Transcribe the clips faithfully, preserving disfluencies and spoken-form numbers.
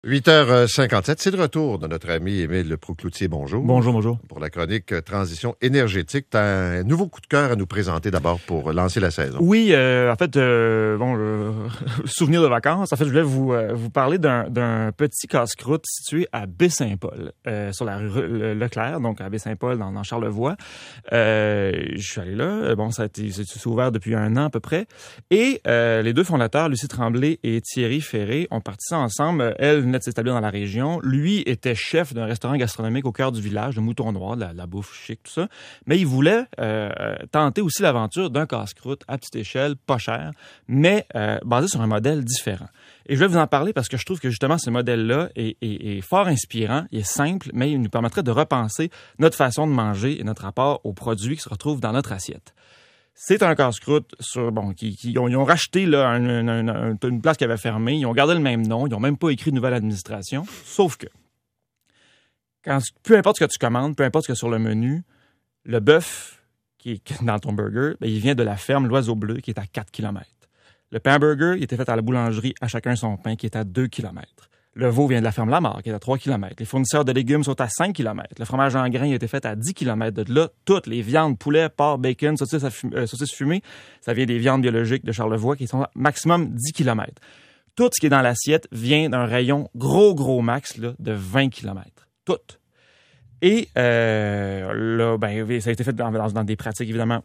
huit heures cinquante-sept, c'est le retour de notre ami Émile Proucloutier. Bonjour. Bonjour, bonjour. Pour la chronique Transition énergétique, tu as un nouveau coup de cœur à nous présenter d'abord pour lancer la saison. Oui, euh, en fait, euh, bon, euh, souvenir de vacances. En fait, je voulais vous euh, vous parler d'un, d'un petit casse-croûte situé à Baie-Saint-Paul, euh, sur la rue Le- Leclerc, donc à Baie-Saint-Paul, dans, dans Charlevoix. Euh, je suis allé là. Bon, ça a été c'est, c'est ouvert depuis un an à peu près. Et euh, les deux fondateurs, Lucie Tremblay et Thierry Ferré, ont parti ça ensemble. Elle venait de s'établir dans la région. Lui était chef d'un restaurant gastronomique au cœur du village, de Mouton Noir, de la, de la bouffe chic, tout ça. Mais il voulait euh, tenter aussi l'aventure d'un casse-croûte à petite échelle, pas cher, mais euh, basé sur un modèle différent. Et je vais vous en parler parce que je trouve que justement ce modèle-là est, est, est fort inspirant, il est simple, mais il nous permettrait de repenser notre façon de manger et notre rapport aux produits qui se retrouvent dans notre assiette. C'est un casse-croûte sur, bon, qui, qui ont, ils ont racheté là, un, un, un, une place qui avait fermé. Ils ont gardé le même nom. Ils n'ont même pas écrit de nouvelle administration. Sauf que, quand, peu importe ce que tu commandes, peu importe ce qu'il y a sur le menu, le bœuf qui est dans ton burger, bien, il vient de la ferme L'Oiseau Bleu qui est à quatre kilomètres. Le pain burger, il était fait à la boulangerie À Chacun son pain qui est à deux kilomètres. Le veau vient de la ferme Lamarre, qui est à trois kilomètres. Les fournisseurs de légumes sont à cinq kilomètres. Le fromage en grains a été fait à dix kilomètres. De là, toutes les viandes, poulet, porc, bacon, saucisses, fum- euh, saucisses fumées, ça vient des viandes biologiques de Charlevoix qui sont à maximum dix kilomètres. Tout ce qui est dans l'assiette vient d'un rayon gros, gros max là, de vingt kilomètres. Tout. Et euh, là, ben, ça a été fait dans, dans, dans des pratiques, évidemment,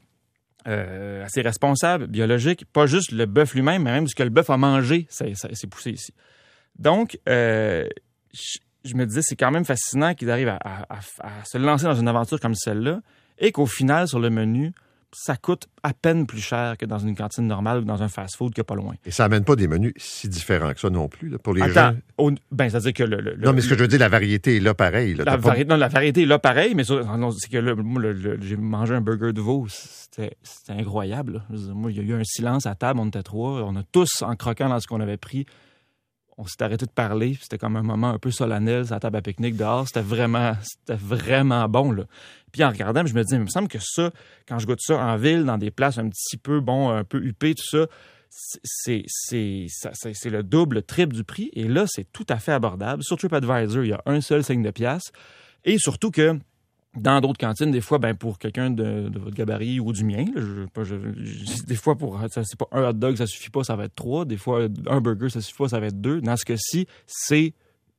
euh, assez responsables, biologiques. Pas juste le bœuf lui-même, mais même ce que le bœuf a mangé, c'est, c'est, c'est poussé ici. Donc, euh, je, je me disais, c'est quand même fascinant qu'ils arrivent à, à, à se lancer dans une aventure comme celle-là et qu'au final, sur le menu, ça coûte à peine plus cher que dans une cantine normale ou dans un fast-food qu'il n'y a pas loin. Et ça amène pas des menus si différents que ça non plus, là, pour les Attends, gens. au, ben, c'est-à-dire que le... le Non, mais ce que je veux dire, la variété est là pareil. Là, la, pas... vari- non, la variété est là pareil, mais ça, non, c'est que là, moi, le, le, j'ai mangé un burger de veau, c'était, c'était incroyable. Là. Je veux dire, moi, il y a eu un silence à table, on était trois, on a tous, en croquant dans ce qu'on avait pris, on s'est arrêté de parler, puis c'était comme un moment un peu solennel, sur la table à pique-nique dehors. C'était vraiment, c'était vraiment bon, là. Puis en regardant, je me disais, il me semble que ça, quand je goûte ça en ville, dans des places un petit peu, bon, un peu huppées, tout ça, c'est, c'est, ça, c'est, c'est le double, le triple du prix. Et là, c'est tout à fait abordable. Sur TripAdvisor, il y a un seul signe de pièce. Et surtout que, dans d'autres cantines, des fois, ben pour quelqu'un de, de votre gabarit ou du mien, là, je, pas, je, je, des fois, pour ça, c'est pas un hot dog, ça suffit pas, ça va être trois. Des fois, un burger, ça suffit pas, ça va être deux. Dans ce cas-ci, c'est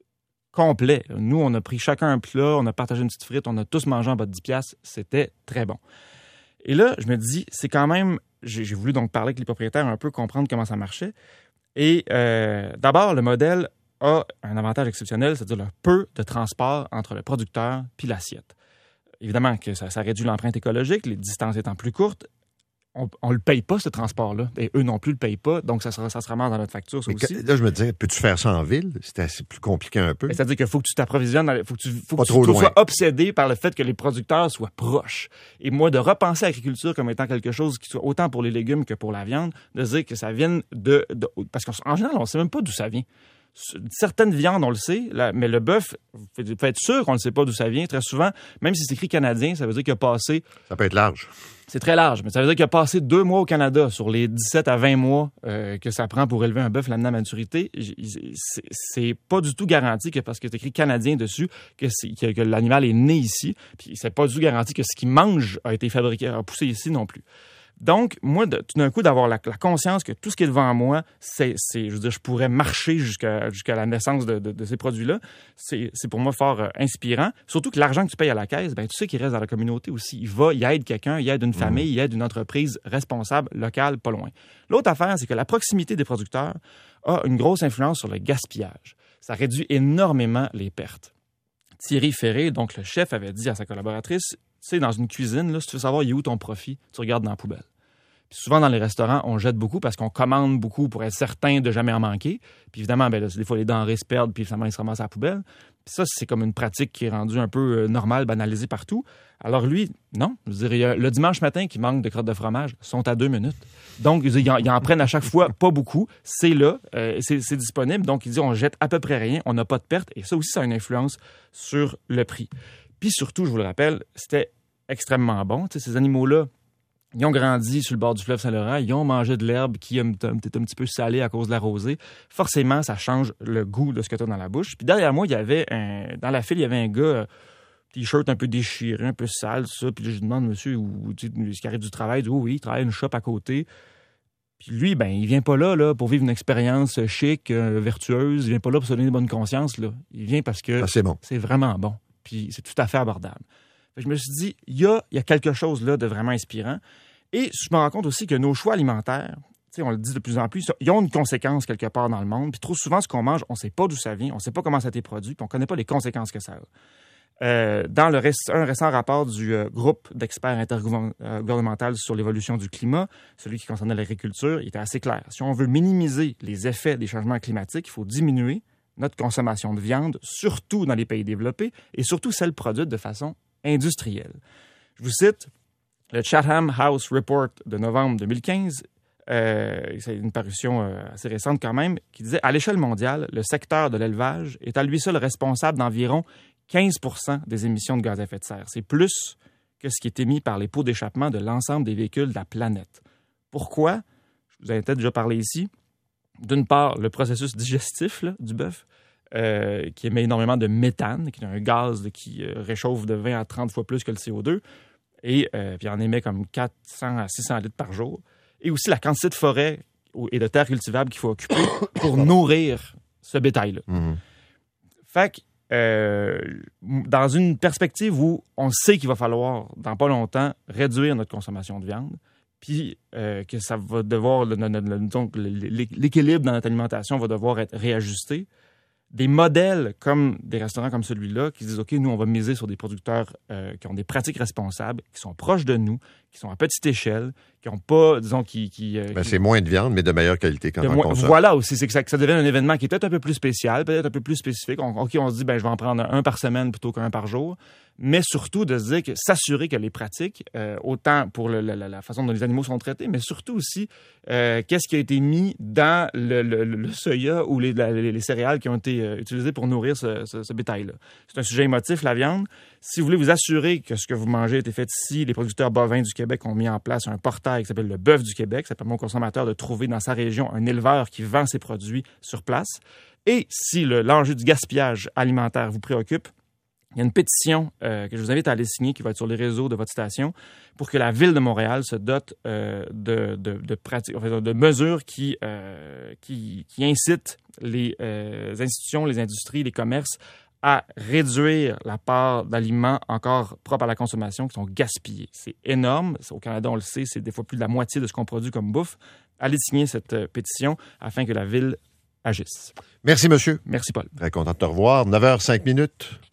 complet. Nous, on a pris chacun un plat, on a partagé une petite frite, on a tous mangé en bas de dix piastres. C'était très bon. Et là, je me dis, c'est quand même... J'ai, j'ai voulu donc parler avec les propriétaires, un peu comprendre comment ça marchait. Et euh, d'abord, le modèle a un avantage exceptionnel, c'est-à-dire le peu de transport entre le producteur puis l'assiette. Évidemment que ça, ça réduit l'empreinte écologique, les distances étant plus courtes. On ne le paye pas, ce transport-là. Et eux non plus le payent pas. Donc, ça se, ça se ramasse dans notre facture, ça Mais aussi. que, là, je me disais, peux-tu faire ça en ville? C'est assez plus compliqué un peu. C'est-à-dire qu'il faut que tu t'approvisionnes, il faut que tu, faut pas que tu, trop tu loin. sois obsédé par le fait que les producteurs soient proches. Et moi, de repenser à l'agriculture comme étant quelque chose qui soit autant pour les légumes que pour la viande, de dire que ça vienne de... de parce qu'en général, on ne sait même pas d'où ça vient. Certaines viandes, on le sait, là, mais le bœuf, il faut être sûr qu'on ne sait pas d'où ça vient. Très souvent, même si c'est écrit canadien, ça veut dire qu'il a passé... Ça peut être large. C'est très large, mais ça veut dire qu'il a passé deux mois au Canada sur les dix-sept à vingt mois euh, que ça prend pour élever un bœuf, l'amener à maturité. C'est, c'est pas du tout garanti que parce que c'est écrit canadien dessus que, c'est, que, que l'animal est né ici. Puis c'est pas du tout garanti que ce qu'il mange a été fabriqué, a poussé ici non plus. Donc, moi, de, tout d'un coup, d'avoir la, la conscience que tout ce qui est devant moi, c'est, c'est je veux dire, je pourrais marcher jusqu'à, jusqu'à la naissance de, de, de ces produits-là, c'est, c'est pour moi fort euh, inspirant. Surtout que l'argent que tu payes à la caisse, ben, tu sais qu'il reste dans la communauté aussi. Il va, il aide quelqu'un, il aide une famille, il aide une entreprise responsable, locale, pas loin. L'autre affaire, c'est que la proximité des producteurs a une grosse influence sur le gaspillage. Ça réduit énormément les pertes. Thierry Ferré, donc le chef, avait dit à sa collaboratrice, tu sais, dans une cuisine, là, si tu veux savoir il est où ton profit, tu regardes dans la poubelle. Puis souvent, dans les restaurants, on jette beaucoup parce qu'on commande beaucoup pour être certain de jamais en manquer. Puis évidemment, ben là, des fois, les denrées se perdent, puis finalement, ils se ramassent à la poubelle. Puis ça, c'est comme une pratique qui est rendue un peu euh, normale, banalisée partout. Alors lui, non. Je veux dire, il y a, le dimanche matin, qui manque de crottes de fromage, sont à deux minutes. Donc, ils en, ils en prennent à chaque fois pas beaucoup. C'est là, euh, c'est, c'est disponible. Donc, il dit, on jette à peu près rien, on n'a pas de perte. Et ça aussi, ça a une influence sur le prix. Puis surtout, je vous le rappelle, c'était extrêmement bon. Tu sais, ces animaux-là, Ils ont grandi sur le bord du fleuve Saint-Laurent, ils ont mangé de l'herbe qui est peut-être un petit peu salée à cause de la rosée. Forcément, ça change le goût de ce que tu as dans la bouche. Puis derrière moi, il y avait un, dans la file, il y avait un gars, euh, t-shirt un peu déchiré, un peu sale, tout ça. Puis là, je lui demande, monsieur, où, tu sais, est-ce qu'il arrive du travail? Il dit, oh, oui, il travaille une shop à côté. Puis lui, ben, il vient pas là, là pour vivre une expérience chic, euh, vertueuse. Il vient pas là pour se donner une bonne conscience, là. Il vient parce que ah, c'est bon. C'est vraiment bon. Puis c'est tout à fait abordable. Fait que je me suis dit, il y a, il y a quelque chose là de vraiment inspirant. Et je me rends compte aussi que nos choix alimentaires, on le dit de plus en plus, ils ont une conséquence quelque part dans le monde. Puis trop souvent, ce qu'on mange, on ne sait pas d'où ça vient, on ne sait pas comment ça a été produit, puis on ne connaît pas les conséquences que ça a. Euh, dans le réc- un récent rapport du euh, groupe d'experts intergouvernemental sur l'évolution du climat, celui qui concernait l'agriculture, il était assez clair. Si on veut minimiser les effets des changements climatiques, il faut diminuer notre consommation de viande, surtout dans les pays développés, et surtout celle produite de façon industrielle. Je vous cite le Chatham House Report de novembre deux mille quinze, euh, c'est une parution euh, assez récente quand même, qui disait « À l'échelle mondiale, le secteur de l'élevage est à lui seul responsable d'environ quinze pour cent des émissions de gaz à effet de serre. C'est plus que ce qui est émis par les pots d'échappement de l'ensemble des véhicules de la planète. » Pourquoi? Je vous en ai peut-être déjà parlé ici. D'une part, le processus digestif là, du bœuf, euh, qui émet énormément de méthane, qui est un gaz là, qui euh, réchauffe de vingt à trente fois plus que le C O deux. Et euh, puis en émet comme quatre cents à six cents litres par jour. Et aussi la quantité de forêt et de terres cultivables qu'il faut occuper pour nourrir ce bétail-là. Mm-hmm. Fait que, euh, dans une perspective où on sait qu'il va falloir, dans pas longtemps, réduire notre consommation de viande, puis euh, que ça va devoir, le, le, le, donc, l'équilibre dans notre alimentation va devoir être réajusté, des modèles comme des restaurants comme celui-là qui disent, OK, nous, on va miser sur des producteurs euh, qui ont des pratiques responsables, qui sont proches de nous, qui sont à petite échelle, qui n'ont pas, disons, qui... qui, euh, ben, qui... c'est moins de viande, mais de meilleure qualité quand on moins... consomme. Voilà aussi, c'est que ça, que ça devient un événement qui est peut-être un peu plus spécial, peut-être un peu plus spécifique. On, OK, on se dit, ben, je vais en prendre un par semaine plutôt qu'un par jour. Mais surtout de se dire que s'assurer que les pratiques, euh, autant pour le, la, la façon dont les animaux sont traités, mais surtout aussi euh, qu'est-ce qui a été mis dans le, le, le soya ou les, la, les céréales qui ont été euh, utilisées pour nourrir ce, ce, ce bétail-là. C'est un sujet émotif, la viande. Si vous voulez vous assurer que ce que vous mangez a été fait ici, les producteurs bovins du Québec ont mis en place un portail qui s'appelle le Bœuf du Québec. Ça permet au consommateur de trouver dans sa région un éleveur qui vend ses produits sur place. Et si le, l'enjeu du gaspillage alimentaire vous préoccupe, il y a une pétition euh, que je vous invite à aller signer qui va être sur les réseaux de votre station pour que la Ville de Montréal se dote euh, de, de, de, pratiques, enfin, de mesures qui, euh, qui, qui incitent les euh, institutions, les industries, les commerces à réduire la part d'aliments encore propres à la consommation qui sont gaspillés. C'est énorme. Au Canada, on le sait, c'est des fois plus de la moitié de ce qu'on produit comme bouffe. Allez signer cette euh, pétition afin que la Ville agisse. Merci, monsieur. Merci, Paul. Très content de te revoir. neuf heures cinq minutes.